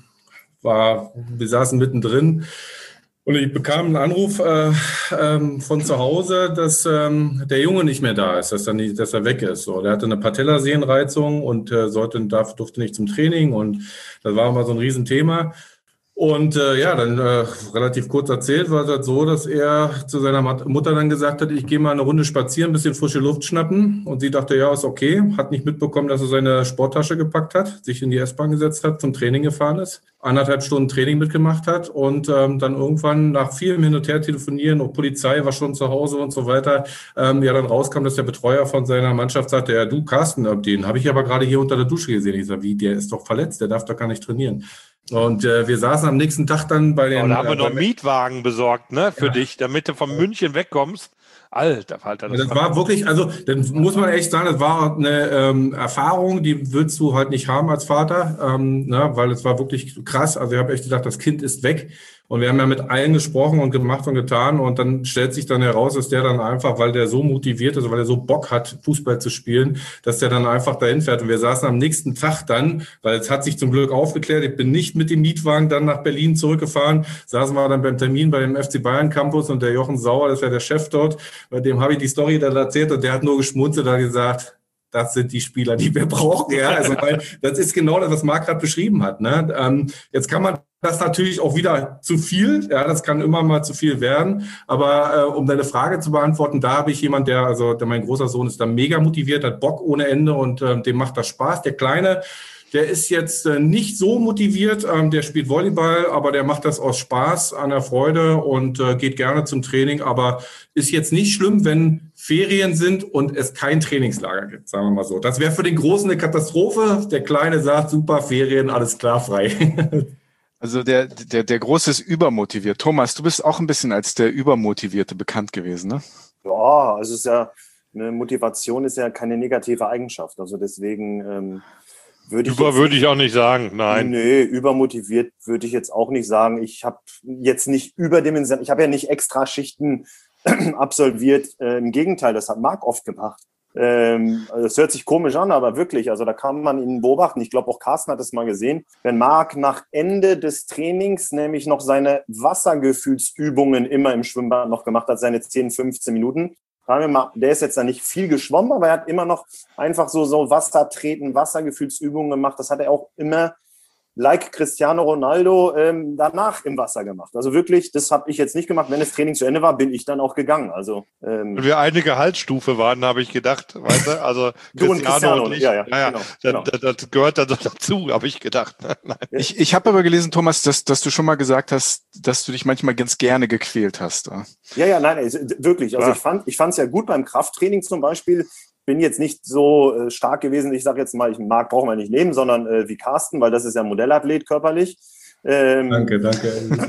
[SPEAKER 2] war, wir saßen mittendrin. Und ich bekam einen Anruf äh, ähm, von zu Hause, dass ähm, der Junge nicht mehr da ist, dass er nicht, dass er weg ist. So, der hatte eine Patellasehnenreizung und äh, sollte, darf, durfte nicht zum Training und das war immer so ein Riesenthema. Und äh, ja, dann äh, relativ kurz erzählt war es halt so, dass er zu seiner Mutter dann gesagt hat, ich gehe mal eine Runde spazieren, ein bisschen frische Luft schnappen. Und sie dachte, ja, ist okay. Hat nicht mitbekommen, dass er seine Sporttasche gepackt hat, sich in die S-Bahn gesetzt hat, zum Training gefahren ist, anderthalb Stunden Training mitgemacht hat und ähm, dann irgendwann nach vielem Hin und Her telefonieren und Polizei war schon zu Hause und so weiter, ähm, ja dann rauskam, dass der Betreuer von seiner Mannschaft sagte, ja du Carsten, den habe ich aber gerade hier unter der Dusche gesehen. Ich sage, wie, der ist doch verletzt, der darf doch gar nicht trainieren. Und äh, wir saßen am nächsten Tag dann bei den...
[SPEAKER 3] Oh, da haben wir
[SPEAKER 2] äh,
[SPEAKER 3] noch einen Mietwagen besorgt, ne, für ja. dich, damit du von München wegkommst. Alter, Alter.
[SPEAKER 2] Das, das war wirklich, also dann muss man echt sagen, das war eine ähm, Erfahrung, die willst du halt nicht haben als Vater, ähm, ne, weil es war wirklich krass. Also ich habe echt gedacht, das Kind ist weg. Und wir haben ja mit allen gesprochen und gemacht und getan. Und dann stellt sich dann heraus, dass der dann einfach, weil der so motiviert ist, weil er so Bock hat, Fußball zu spielen, dass der dann einfach dahin fährt. Und wir saßen am nächsten Tag dann, weil es hat sich zum Glück aufgeklärt, ich bin nicht mit dem Mietwagen dann nach Berlin zurückgefahren, saßen wir dann beim Termin bei dem F C Bayern Campus und der Jochen Sauer, das ist ja der Chef dort, bei dem habe ich die Story dann erzählt und der hat nur geschmunzelt und gesagt, das sind die Spieler, die wir brauchen. Ja, also weil das ist genau das, was Marc gerade beschrieben hat. Ne? Ähm, jetzt kann man das natürlich auch wieder zu viel. Ja, das kann immer mal zu viel werden. Aber äh, um deine Frage zu beantworten, da habe ich jemand, der, also der, mein großer Sohn ist da mega motiviert, hat Bock ohne Ende und äh, dem macht das Spaß. Der Kleine, der ist jetzt äh, nicht so motiviert, ähm, der spielt Volleyball, aber der macht das aus Spaß, an der Freude und äh, geht gerne zum Training. Aber ist jetzt nicht schlimm, wenn Ferien sind und es kein Trainingslager gibt, sagen wir mal so. Das wäre für den Großen eine Katastrophe. Der Kleine sagt, super, Ferien, alles klar, frei.
[SPEAKER 1] Also der, der, der Große ist übermotiviert. Thomas, du bist auch ein bisschen als der Übermotivierte bekannt gewesen, ne?
[SPEAKER 5] Ja, also es ist ja, eine Motivation ist ja keine negative Eigenschaft. Also deswegen ähm, würde ich...
[SPEAKER 3] Über würde ich auch nicht sagen, nein.
[SPEAKER 5] Nee, übermotiviert würde ich jetzt auch nicht sagen. Ich habe jetzt nicht überdimensioniert, ich habe ja nicht extra Schichten absolviert. Äh, Im Gegenteil, das hat Marc oft gemacht. Ähm, das hört sich komisch an, aber wirklich, also da kann man ihn beobachten. Ich glaube, auch Carsten hat es mal gesehen. Wenn Marc nach Ende des Trainings nämlich noch seine Wassergefühlsübungen immer im Schwimmbad noch gemacht hat, seine zehn, fünfzehn Minuten, der ist jetzt da nicht viel geschwommen, aber er hat immer noch einfach so, so Wassertreten, Wassergefühlsübungen gemacht. Das hat er auch immer like Cristiano Ronaldo ähm, danach im Wasser gemacht. Also wirklich, das habe ich jetzt nicht gemacht. Wenn das Training zu Ende war, bin ich dann auch gegangen. Also ähm,
[SPEAKER 3] Wenn wir eine Gehaltsstufe waren, habe ich gedacht, weißt du, also
[SPEAKER 5] du und Cristiano,
[SPEAKER 3] und ich,
[SPEAKER 5] ja, ja,
[SPEAKER 3] ja, ja,
[SPEAKER 5] genau,
[SPEAKER 3] das,
[SPEAKER 5] genau.
[SPEAKER 3] Das, das gehört dann doch dazu, habe ich gedacht. Nein.
[SPEAKER 1] Ich, ich habe aber gelesen, Thomas, dass, dass du schon mal gesagt hast, dass du dich manchmal ganz gerne gequält hast.
[SPEAKER 5] Ja, ja, nein, also, wirklich. Also
[SPEAKER 3] Klar.
[SPEAKER 5] ich fand ich fand es ja gut beim Krafttraining zum Beispiel. Bin jetzt nicht so äh, stark gewesen, ich sage jetzt mal, ich mag, brauchen wir nicht nehmen, sondern äh, wie Carsten, weil das ist ja Modellathlet körperlich. Ähm,
[SPEAKER 2] Danke, danke.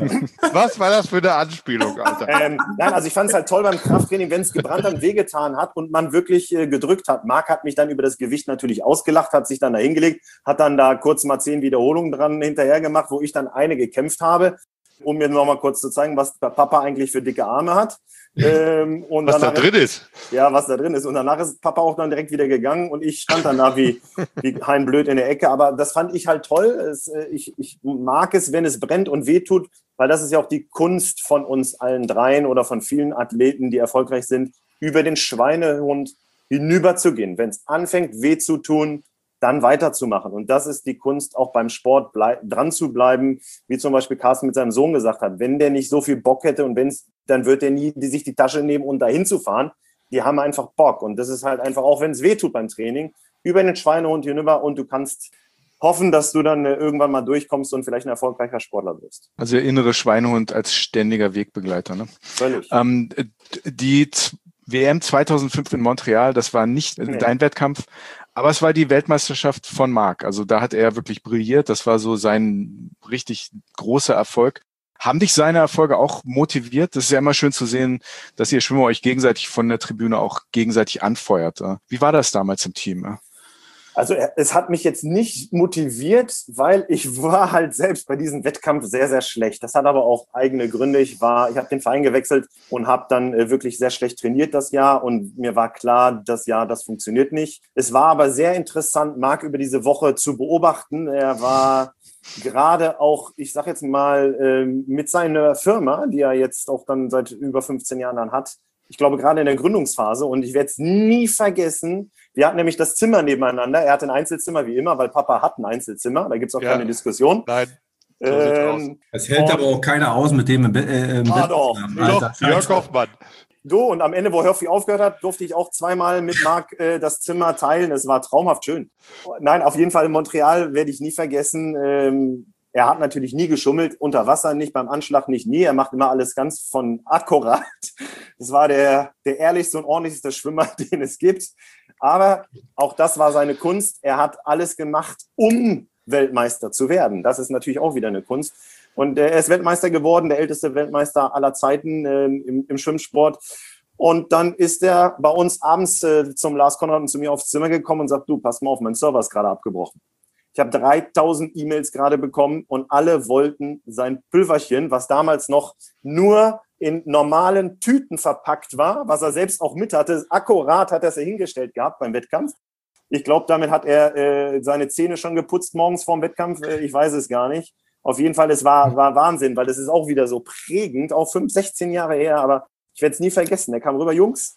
[SPEAKER 3] Was war das für eine Anspielung, Alter?
[SPEAKER 5] Ähm, nein, also ich fand es halt toll beim Krafttraining, wenn es gebrannt und wehgetan hat und man wirklich äh, gedrückt hat. Marc hat mich dann über das Gewicht natürlich ausgelacht, hat sich dann da hingelegt, hat dann da kurz mal zehn Wiederholungen dran hinterher gemacht, wo ich dann eine gekämpft habe, um mir noch mal kurz zu zeigen, was der Papa eigentlich für dicke Arme hat. Ähm, und
[SPEAKER 3] Was da
[SPEAKER 5] danach,
[SPEAKER 3] drin ist.
[SPEAKER 5] Ja, was da drin ist. Und danach ist Papa auch dann direkt wieder gegangen und ich stand dann da wie, wie Hein Blöd in der Ecke. Aber das fand ich halt toll. Es, äh, ich, ich mag es, wenn es brennt und wehtut, weil das ist ja auch die Kunst von uns allen dreien oder von vielen Athleten, die erfolgreich sind, über den Schweinehund hinüberzugehen. Wenn es anfängt, weh zu tun, dann weiterzumachen. Und das ist die Kunst, auch beim Sport blei- dran zu bleiben, wie zum Beispiel Carsten mit seinem Sohn gesagt hat. Wenn der nicht so viel Bock hätte und wenn's, dann wird der nie die, sich die Tasche nehmen und dahin zu fahren. Die haben einfach Bock. Und das ist halt einfach, auch wenn es weh tut beim Training, über den Schweinehund hinüber und du kannst hoffen, dass du dann äh, irgendwann mal durchkommst und vielleicht ein erfolgreicher Sportler wirst.
[SPEAKER 1] Also der innere Schweinehund als ständiger Wegbegleiter. Ne?
[SPEAKER 5] Völlig.
[SPEAKER 1] Ähm, die W M zweitausendfünf in Montreal, das war nicht
[SPEAKER 5] Nee.
[SPEAKER 1] dein Wettkampf, aber es war die Weltmeisterschaft von Marc. Also da hat er wirklich brilliert. Das war so sein richtig großer Erfolg. Haben dich seine Erfolge auch motiviert? Das ist ja immer schön zu sehen, dass ihr Schwimmer euch gegenseitig von der Tribüne auch gegenseitig anfeuert. Wie war das damals im Team?
[SPEAKER 5] Also es hat mich jetzt nicht motiviert, weil ich war halt selbst bei diesem Wettkampf sehr, sehr schlecht. Das hat aber auch eigene Gründe. Ich war, ich habe den Verein gewechselt und habe dann äh, wirklich sehr schlecht trainiert das Jahr und mir war klar, das Jahr, das funktioniert nicht. Es war aber sehr interessant, Marc über diese Woche zu beobachten. Er war gerade auch, ich sage jetzt mal, äh, mit seiner Firma, die er jetzt auch dann seit über fünfzehn Jahren dann hat, ich glaube gerade in der Gründungsphase, und ich werde es nie vergessen, wir hatten nämlich das Zimmer nebeneinander. Er hatte ein Einzelzimmer wie immer, weil Papa hat ein Einzelzimmer. Da gibt es auch
[SPEAKER 3] Ja.
[SPEAKER 5] keine Diskussion.
[SPEAKER 3] Nein. So sieht's aus.
[SPEAKER 5] Ähm,
[SPEAKER 2] Das hält aber auch keiner aus mit dem im, Be- äh, im
[SPEAKER 5] Ah,
[SPEAKER 2] Bett.
[SPEAKER 5] doch.
[SPEAKER 2] Alter,
[SPEAKER 3] Doch, Jörg
[SPEAKER 2] Scheiße.
[SPEAKER 3] Hoffmann.
[SPEAKER 5] du, und am Ende, wo Hörfi aufgehört hat, durfte ich auch zweimal mit Marc äh, das Zimmer teilen. Es war traumhaft schön. Nein, auf jeden Fall in Montreal werde ich nie vergessen. Ähm, er hat natürlich nie geschummelt, unter Wasser nicht, beim Anschlag nicht, nie. Er macht immer alles ganz von akkurat. Das war der, der ehrlichste und ordentlichste Schwimmer, den es gibt. Aber auch das war seine Kunst. Er hat alles gemacht, um Weltmeister zu werden. Das ist natürlich auch wieder eine Kunst. Und er ist Weltmeister geworden, der älteste Weltmeister aller Zeiten äh, im, im Schwimmsport. Und dann ist er bei uns abends äh, zum Lars Konrad und zu mir aufs Zimmer gekommen und sagt, du, pass mal auf, mein Server ist gerade abgebrochen. Ich habe dreitausend E-Mails gerade bekommen und alle wollten sein Pülverchen, was damals noch nur in normalen Tüten verpackt war, was er selbst auch mit hatte. Akkurat hat er es ja hingestellt gehabt beim Wettkampf. Ich glaube, damit hat er äh, seine Zähne schon geputzt morgens vorm Wettkampf. Äh, ich weiß es gar nicht. Auf jeden Fall, es war, war Wahnsinn, weil das ist auch wieder so prägend, auch fünf, sechzehn Jahre her, aber ich werde es nie vergessen. Er kam rüber, Jungs,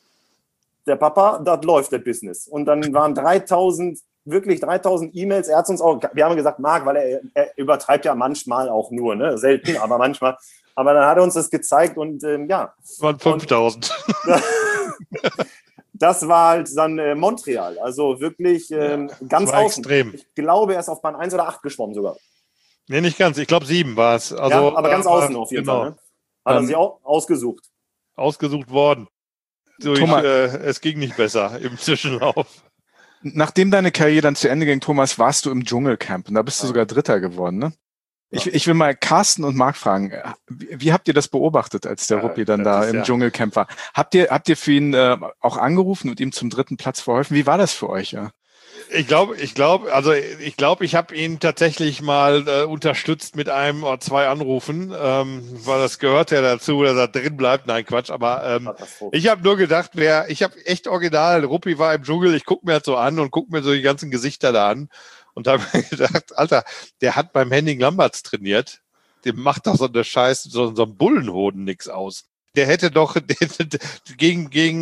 [SPEAKER 5] der Papa, das läuft, das Business. Und dann waren dreitausend, wirklich dreitausend E-Mails. Er hat uns auch, wir haben gesagt, Marc, weil er, er übertreibt ja manchmal auch nur, ne? Selten, aber manchmal. Aber dann hat er uns das gezeigt und ähm, ja.
[SPEAKER 3] Das waren fünftausend.
[SPEAKER 5] Das war halt dann äh, Montreal. Also wirklich ähm,
[SPEAKER 3] Ja,
[SPEAKER 5] ganz
[SPEAKER 3] das war
[SPEAKER 5] außen.
[SPEAKER 3] extrem.
[SPEAKER 5] Ich glaube, er ist auf Bahn eins oder acht geschwommen sogar.
[SPEAKER 3] Nee, nicht ganz. Ich glaube, sieben war es. Also,
[SPEAKER 5] ja, aber ganz
[SPEAKER 3] äh,
[SPEAKER 5] außen auf jeden
[SPEAKER 3] genau.
[SPEAKER 5] Fall. Ne? Hat er
[SPEAKER 1] Ähm,
[SPEAKER 5] sich auch ausgesucht.
[SPEAKER 3] Ausgesucht worden. Durch,
[SPEAKER 1] Thomas-
[SPEAKER 3] äh, es ging nicht besser im Zwischenlauf.
[SPEAKER 1] Nachdem deine Karriere dann zu Ende ging, Thomas, warst du im Dschungelcamp und da bist du sogar Dritter geworden, ne? Ich, ich will mal Carsten und Marc fragen, wie, wie habt ihr das beobachtet, als der
[SPEAKER 3] Ja,
[SPEAKER 1] Ruppi dann
[SPEAKER 3] das
[SPEAKER 1] da
[SPEAKER 3] ist
[SPEAKER 1] im
[SPEAKER 3] ja-
[SPEAKER 1] Dschungelcamp war? Habt ihr, habt ihr für ihn äh, auch angerufen und ihm zum dritten Platz verholfen? Wie war das für euch? Ja?
[SPEAKER 3] Ich glaube, ich glaube, also ich glaube, ich habe ihn tatsächlich mal äh, unterstützt mit einem oder zwei Anrufen, ähm, weil das gehört ja dazu, dass er drin bleibt. Nein, Quatsch, aber ähm,
[SPEAKER 5] Katastrophe.
[SPEAKER 3] ich habe nur gedacht, wer, ich habe echt original, Ruppi war im Dschungel, ich gucke mir das so an und gucke mir so die ganzen Gesichter da an und habe mir gedacht, Alter, der hat beim Henning Lamberts trainiert, dem macht doch so eine Scheiß, so, so ein Bullenhoden nix aus. Der hätte doch den, gegen, gegen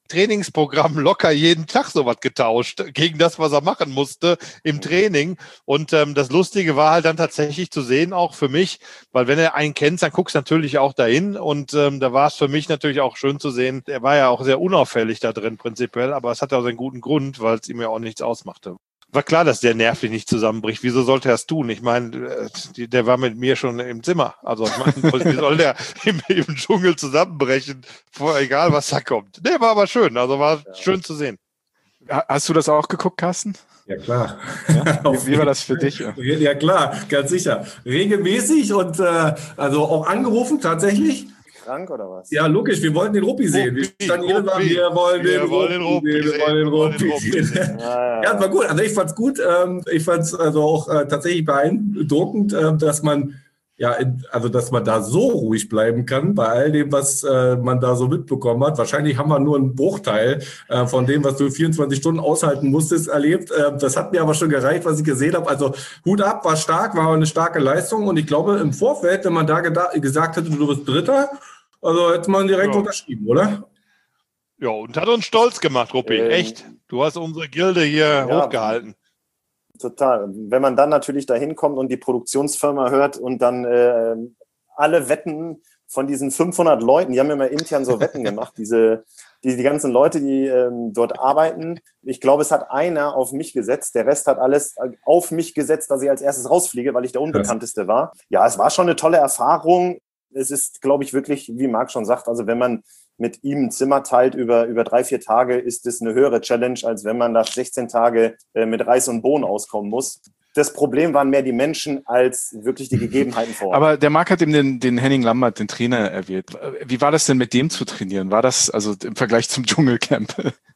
[SPEAKER 3] Trainingsprogramm locker jeden Tag sowas getauscht gegen das, was er machen musste im Training. Und ähm, das Lustige war halt dann tatsächlich zu sehen, auch für mich, weil wenn er einen kennt, dann guckst du natürlich auch dahin. Und ähm, da war es für mich natürlich auch schön zu sehen. Er war ja auch sehr unauffällig da drin prinzipiell, aber es hat auch seinen guten Grund, weil es ihm ja auch nichts ausmachte. War klar, dass der nervlich nicht zusammenbricht. Wieso sollte er es tun? Ich meine, der war mit mir schon im Zimmer. Also ich meine, wie soll der im, im Dschungel zusammenbrechen, egal was da kommt. Der war aber schön, also war ja. schön zu sehen.
[SPEAKER 1] Hast du das auch geguckt, Carsten?
[SPEAKER 2] Ja, klar.
[SPEAKER 1] Ja? Wie, wie war das für dich?
[SPEAKER 2] Ja, klar, ganz sicher. Regelmäßig und äh, also auch angerufen tatsächlich.
[SPEAKER 5] Krank oder was?
[SPEAKER 2] Ja, logisch, wir wollten den Ruppi sehen. Wir standen jedes Mal, wir wollen den Ruppi sehen. Wir wollen den Ruppi sehen. Ja, ja, war gut. Also ich fand's gut. Ich fand's also auch tatsächlich beeindruckend, dass man ja, also dass man da so ruhig bleiben kann bei all dem, was man da so mitbekommen hat. Wahrscheinlich haben wir nur einen Bruchteil von dem, was du vierundzwanzig Stunden aushalten musstest, erlebt. Das hat mir aber schon gereicht, was ich gesehen habe. Also Hut ab, war stark, war eine starke Leistung. Und ich glaube, im Vorfeld, wenn man da gesagt hätte, du bist Dritter, also hätte man direkt ja. unterschrieben, oder?
[SPEAKER 3] Ja, und hat uns stolz gemacht, Ruppi. Ähm, Echt. Du hast unsere Gilde hier ja, hochgehalten.
[SPEAKER 5] Total. Wenn man dann natürlich da hinkommt und die Produktionsfirma hört und dann äh, alle Wetten von diesen fünfhundert Leuten, die haben ja immer intern so Wetten gemacht, diese, die, die ganzen Leute, die ähm, dort arbeiten. Ich glaube, es hat einer auf mich gesetzt, der Rest hat alles auf mich gesetzt, dass ich als erstes rausfliege, weil ich der Unbekannteste war. Ja, es war schon eine tolle Erfahrung. Es ist, glaube ich, wirklich, wie Marc schon sagt, also wenn man mit ihm ein Zimmer teilt über, über drei, vier Tage, ist es eine höhere Challenge, als wenn man da sechzehn Tage äh, mit Reis und Bohnen auskommen muss. Das Problem waren mehr die Menschen als wirklich die Gegebenheiten vor Ort.
[SPEAKER 1] Aber der Marc hat eben den, den Henning Lambert, den Trainer, erwähnt. Wie war das denn mit dem zu trainieren? War das also im Vergleich zum Dschungelcamp?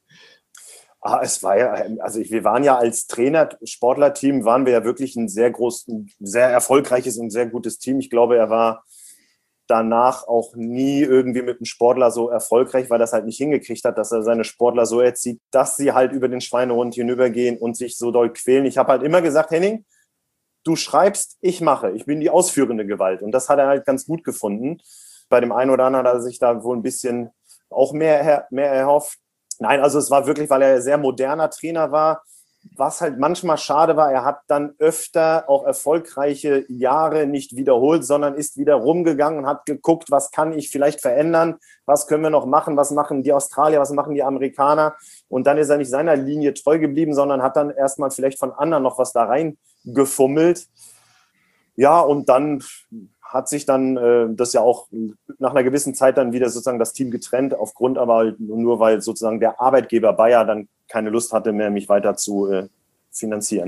[SPEAKER 5] Ah, es war ja, also wir waren ja als Trainer, Sportlerteam, waren wir ja wirklich ein sehr großes, sehr erfolgreiches und sehr gutes Team. Ich glaube, er war danach auch nie irgendwie mit einem Sportler so erfolgreich, weil er das halt nicht hingekriegt hat, dass er seine Sportler so erzieht, dass sie halt über den Schweinehund hinübergehen und sich so doll quälen. Ich habe halt immer gesagt, Henning, du schreibst, ich mache. Ich bin die ausführende Gewalt. Und das hat er halt ganz gut gefunden. Bei dem einen oder anderen hat er sich da wohl ein bisschen auch mehr, mehr erhofft. Nein, also es war wirklich, weil er ein sehr moderner Trainer war. Was halt manchmal schade war, er hat dann öfter auch erfolgreiche Jahre nicht wiederholt, sondern ist wieder rumgegangen und hat geguckt, was kann ich vielleicht verändern, was können wir noch machen, was machen die Australier, was machen die Amerikaner. Und dann ist er nicht seiner Linie treu geblieben, sondern hat dann erstmal vielleicht von anderen noch was da reingefummelt. Ja, und dann hat sich dann äh, das ja auch nach einer gewissen Zeit dann wieder sozusagen das Team getrennt, aufgrund aber halt nur, weil sozusagen der Arbeitgeber Bayer dann keine Lust hatte mehr, mich weiter zu äh, finanzieren.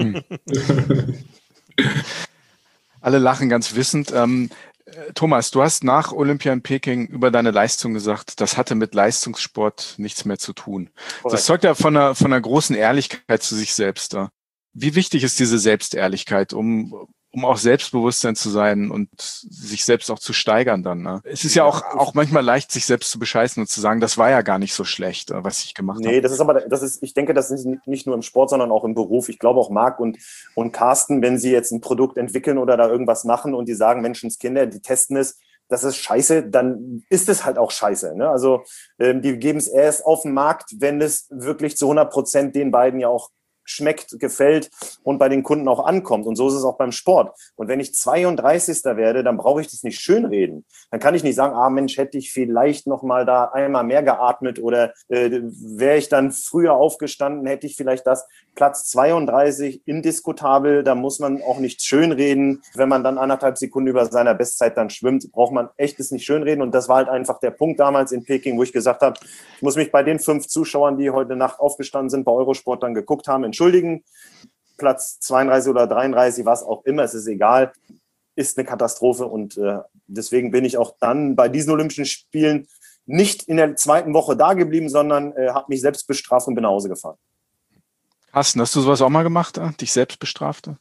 [SPEAKER 1] Alle lachen ganz wissend. Ähm, Thomas, du hast nach Olympia in Peking über deine Leistung gesagt, das hatte mit Leistungssport nichts mehr zu tun. Correct. Das zeugt ja von einer, von einer großen Ehrlichkeit zu sich selbst. Wie wichtig ist diese Selbstehrlichkeit, um um auch Selbstbewusstsein zu sein und sich selbst auch zu steigern dann. Ne? Es ist ja auch, auch manchmal leicht, sich selbst zu bescheißen und zu sagen, das war ja gar nicht so schlecht, was ich gemacht habe.
[SPEAKER 5] Nee, das ist aber, das ist, ich denke, das ist nicht nur im Sport, sondern auch im Beruf. Ich glaube auch Marc und, und Carsten, wenn sie jetzt ein Produkt entwickeln oder da irgendwas machen und die sagen, Menschenskinder, die testen es, das ist scheiße, dann ist es halt auch scheiße. Ne? Also ähm, die geben es erst auf den Markt, wenn es wirklich zu hundert Prozent den beiden ja auch schmeckt, gefällt und bei den Kunden auch ankommt. Und so ist es auch beim Sport. Und wenn ich zweiunddreißigster werde, dann brauche ich das nicht schönreden. Dann kann ich nicht sagen, ah Mensch, hätte ich vielleicht noch mal da einmal mehr geatmet oder äh, wäre ich dann früher aufgestanden, hätte ich vielleicht das. Platz zweiunddreißig, indiskutabel, da muss man auch nicht schönreden. Wenn man dann anderthalb Sekunden über seiner Bestzeit dann schwimmt, braucht man echt es nicht schönreden. Und das war halt einfach der Punkt damals in Peking, wo ich gesagt habe, ich muss mich bei den fünf Zuschauern, die heute Nacht aufgestanden sind, bei Eurosport dann geguckt haben, entschuldigen. Platz zweiunddreißig oder dreiunddreißig, was auch immer, es ist egal, ist eine Katastrophe. Und äh, deswegen bin ich auch dann bei diesen Olympischen Spielen nicht in der zweiten Woche da geblieben, sondern äh, habe mich selbst bestraft und bin nach Hause gefahren.
[SPEAKER 1] Carsten, hast du sowas auch mal gemacht, äh? dich selbst bestraft?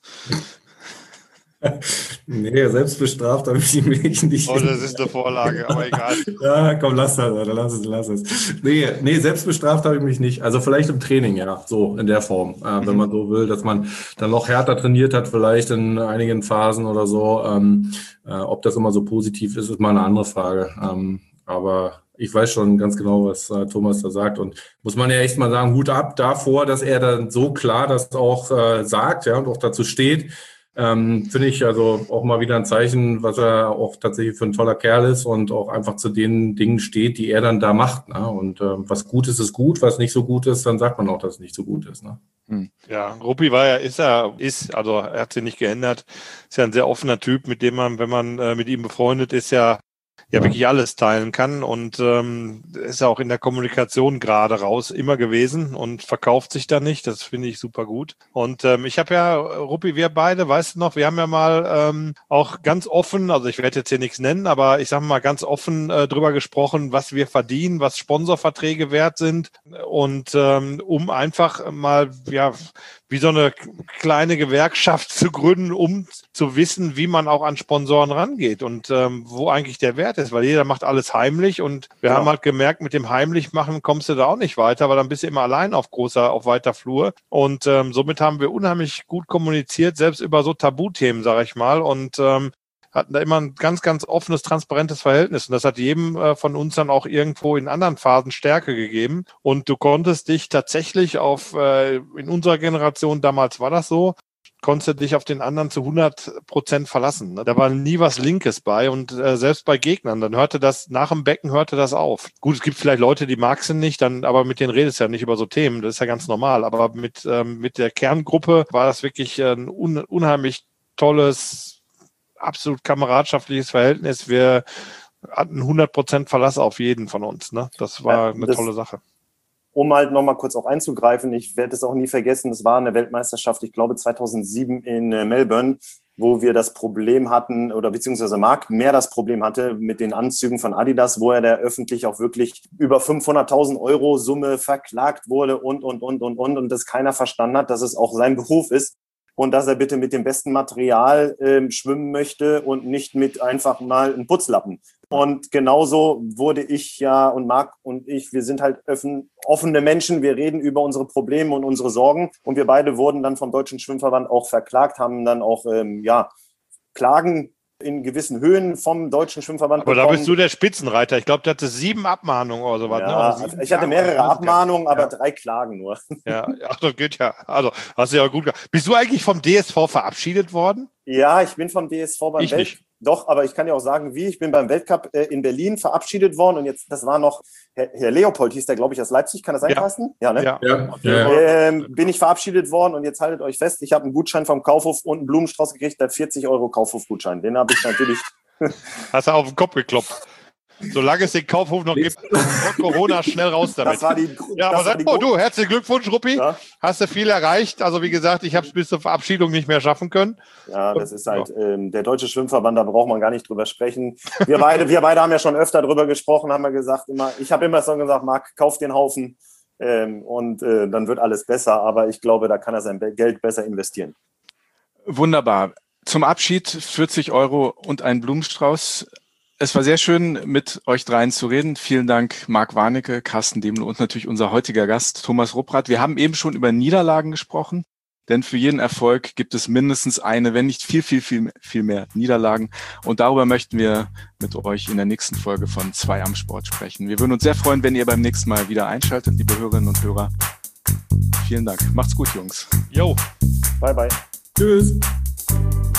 [SPEAKER 2] Nee, selbst bestraft habe ich mich nicht.
[SPEAKER 3] Oh, das ist eine Vorlage, aber egal.
[SPEAKER 2] Ja, komm, lass das, Alter, lass es, lass es. Nee, nee, selbst bestraft habe ich mich nicht. Also vielleicht im Training, ja, so in der Form, äh, wenn man so will, dass man dann noch härter trainiert hat, vielleicht in einigen Phasen oder so. Ähm, äh, ob das immer so positiv ist, ist mal eine andere Frage. Ähm, aber ich weiß schon ganz genau, was äh, Thomas da sagt. Und muss man ja echt mal sagen, Hut ab davor, dass er dann so klar das auch äh, sagt, ja, und auch dazu steht. Ähm, finde ich also auch mal wieder ein Zeichen, was er auch tatsächlich für ein toller Kerl ist und auch einfach zu den Dingen steht, die er dann da macht. Ne? Und äh, was gut ist, ist gut, was nicht so gut ist, dann sagt man auch, dass es nicht so gut ist. Ne?
[SPEAKER 3] Hm. Ja, Ruppi war ja, ist er, ist, also er hat sich nicht geändert, ist ja ein sehr offener Typ, mit dem man, wenn man äh, mit ihm befreundet ist, ja ja wirklich alles teilen kann und ähm, ist ja auch in der Kommunikation gerade raus immer gewesen und verkauft sich da nicht. Das finde ich super gut. Und ähm, ich habe ja, Ruppi, wir beide, weißt du noch, wir haben ja mal ähm, auch ganz offen, also ich werde jetzt hier nichts nennen, aber ich sage mal ganz offen äh, drüber gesprochen, was wir verdienen, was Sponsorverträge wert sind und ähm, um einfach mal, ja, wie so eine kleine Gewerkschaft zu gründen, um zu wissen, wie man auch an Sponsoren rangeht und ähm, wo eigentlich der Wert ist, weil jeder macht alles heimlich und wir genau. haben halt gemerkt, mit dem heimlich machen kommst du da auch nicht weiter, weil dann bist du immer allein auf großer, auf weiter Flur und ähm, somit haben wir unheimlich gut kommuniziert, selbst über so Tabuthemen, sage ich mal, und ähm, hatten da immer ein ganz, ganz offenes, transparentes Verhältnis. Und das hat jedem äh, von uns dann auch irgendwo in anderen Phasen Stärke gegeben. Und du konntest dich tatsächlich auf, äh, in unserer Generation, damals war das so, konntest du dich auf den anderen zu hundert Prozent verlassen. Da war nie was Linkes bei und äh, selbst bei Gegnern, dann hörte das, nach dem Becken hörte das auf. Gut, es gibt vielleicht Leute, die magst du nicht, dann, aber mit denen redest du ja nicht über so Themen, das ist ja ganz normal. Aber mit, ähm, mit der Kerngruppe war das wirklich ein un- unheimlich tolles, absolut kameradschaftliches Verhältnis. Wir hatten hundert Prozent Verlass auf jeden von uns. Ne? Das war ja, eine das, tolle Sache.
[SPEAKER 5] Um halt nochmal kurz auch einzugreifen, ich werde es auch nie vergessen, es war eine Weltmeisterschaft, ich glaube zweitausendsieben in Melbourne, wo wir das Problem hatten, oder beziehungsweise Marc mehr das Problem hatte mit den Anzügen von Adidas, wo er da öffentlich auch wirklich über fünfhunderttausend Euro Summe verklagt wurde und, und, und, und, und, und das keiner verstanden hat, dass es auch sein Beruf ist. Und dass er bitte mit dem besten Material äh, schwimmen möchte und nicht mit einfach mal einem Putzlappen. Und genauso wurde ich ja und Marc und ich, wir sind halt öffn, offene Menschen, wir reden über unsere Probleme und unsere Sorgen. Und wir beide wurden dann vom Deutschen Schwimmverband auch verklagt, haben dann auch ähm, ja Klagen in gewissen Höhen vom Deutschen Schwimmverband
[SPEAKER 3] aber bekommen. Da bist du der Spitzenreiter. Ich glaube, du hattest sieben Abmahnungen oder sowas.
[SPEAKER 5] Ja, ne? oder ich hatte mehrere Abmahnungen, aber ja. drei Klagen nur.
[SPEAKER 3] Ja, ach, das geht ja. Also, hast du ja gut gemacht. Bist du eigentlich vom D S V verabschiedet worden?
[SPEAKER 5] Ja, ich bin vom D S V beim
[SPEAKER 3] ich
[SPEAKER 5] Welt.
[SPEAKER 3] Nicht.
[SPEAKER 5] Doch, aber ich kann ja auch sagen, wie. Ich bin beim Weltcup äh, in Berlin verabschiedet worden und jetzt, das war noch, Herr, Herr Leopold hieß der, glaube ich, aus Leipzig. Kann das sein, Carsten? Ja, ne?
[SPEAKER 2] Ja. ja.
[SPEAKER 5] ja. Ähm, bin ich verabschiedet worden und jetzt haltet euch fest, ich habe einen Gutschein vom Kaufhof und einen Blumenstrauß gekriegt, der vierzig Euro Kaufhof-Gutschein. Den habe ich natürlich...
[SPEAKER 3] Hast du auf den Kopf geklopft. Solange es den Kaufhof noch gibt, Corona schnell raus damit.
[SPEAKER 5] Das war die,
[SPEAKER 3] ja, aber sag, oh, du, herzlichen Glückwunsch, Ruppi. Ja. Hast du viel erreicht. Also wie gesagt, ich habe es bis zur Verabschiedung nicht mehr schaffen können.
[SPEAKER 5] Ja, das ist halt ähm, der Deutsche Schwimmverband, da braucht man gar nicht drüber sprechen. Wir beide, wir beide haben ja schon öfter drüber gesprochen, haben wir gesagt, immer, ich habe immer so gesagt, Marc, kauf den Haufen ähm, und äh, dann wird alles besser. Aber ich glaube, da kann er sein Geld besser investieren.
[SPEAKER 1] Wunderbar. Zum Abschied vierzig Euro und ein Blumenstrauß. Es war sehr schön, mit euch dreien zu reden. Vielen Dank, Marc Warnecke, Carsten Demle und natürlich unser heutiger Gast, Thomas Rupprath. Wir haben eben schon über Niederlagen gesprochen, denn für jeden Erfolg gibt es mindestens eine, wenn nicht viel, viel, viel, viel mehr Niederlagen. Und darüber möchten wir mit euch in der nächsten Folge von zwei am Sport sprechen. Wir würden uns sehr freuen, wenn ihr beim nächsten Mal wieder einschaltet, liebe Hörerinnen und Hörer. Vielen Dank. Macht's gut, Jungs.
[SPEAKER 3] Jo.
[SPEAKER 5] Bye, bye.
[SPEAKER 2] Tschüss.